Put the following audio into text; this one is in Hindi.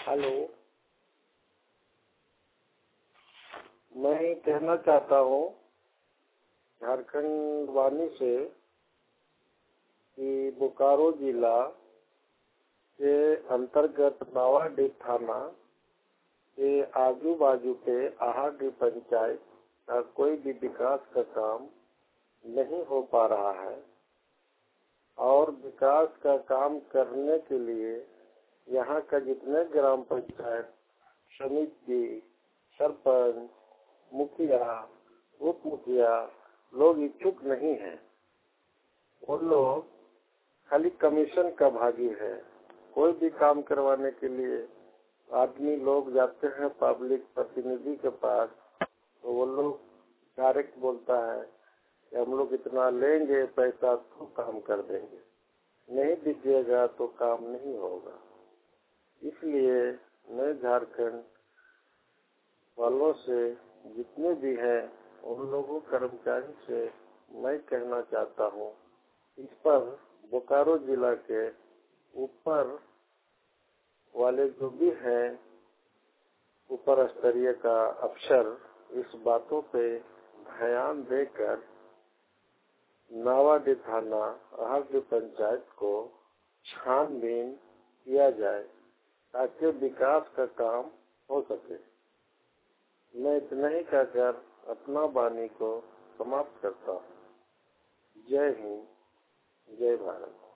हेलो। मैं कहना चाहता हूँ झारखंड वानी से कि बोकारो जिला के अंतर्गत नावाडीह थाना के आजू बाजू के आहाडी पंचायत का कोई भी विकास का काम नहीं हो पा रहा है और विकास का काम करने के लिए यहाँ का जितने ग्राम पंचायत समिति, सरपंच, मुखिया, उप मुखिया लोग इच्छुक नहीं हैं। वो लोग खाली कमीशन का भागी है। कोई भी काम करवाने के लिए आदमी लोग जाते हैं पब्लिक प्रतिनिधि के पास, तो वो लोग डायरेक्ट बोलता है कि हम लोग इतना लेंगे पैसा तो काम कर देंगे, नहीं दीजिएगा तो काम नहीं होगा। इसलिए मैं झारखंड वालों से जितने भी हैं उन लोगों कर्मचारी से मैं कहना चाहता हूँ, इस पर बोकारो जिला के ऊपर वाले जो भी हैं ऊपर स्तरीय का अफसर इस बातों पे ध्यान देकर नावाडीह थाना आहाडी पंचायत को छानबीन किया जाए ताकि विकास का काम हो सके। मैं इतना ही कहकर अपना वाणी को समाप्त करता हूँ। जय हिंद, जय भारत।